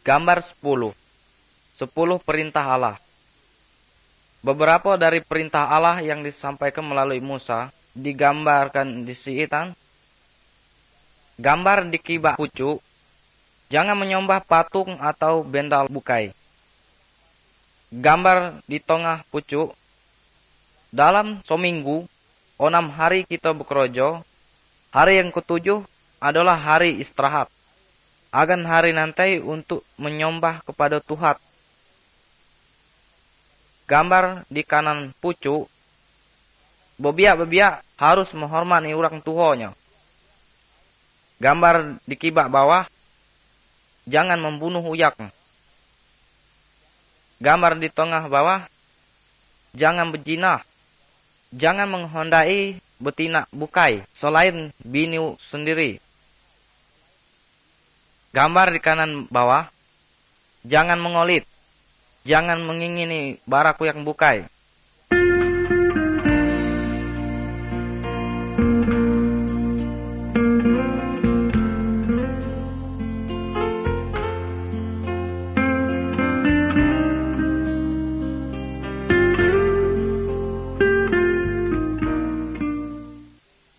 Gambar 10. 10 perintah Allah. Beberapa dari perintah Allah yang disampaikan melalui Musa digambarkan di sitan. Gambar di kibak pucuk. Jangan menyembah patung atau benda bukai. Gambar di tengah pucuk. Dalam seminggu, 6 hari kita bekerja. Hari yang ketujuh adalah hari istirahat. Agan hari nanti untuk menyembah kepada Tuhan. Gambar di kanan pucuk. Bebiak-bebiak harus menghormati orang tuanya. Gambar di kibak bawah. Jangan membunuh uyak. Gambar di tengah bawah. Jangan berzina. Jangan menghendai betina bukai selain bini sendiri. Gambar di kanan bawah. Jangan mengolit. Jangan mengingini baraku yang bukai.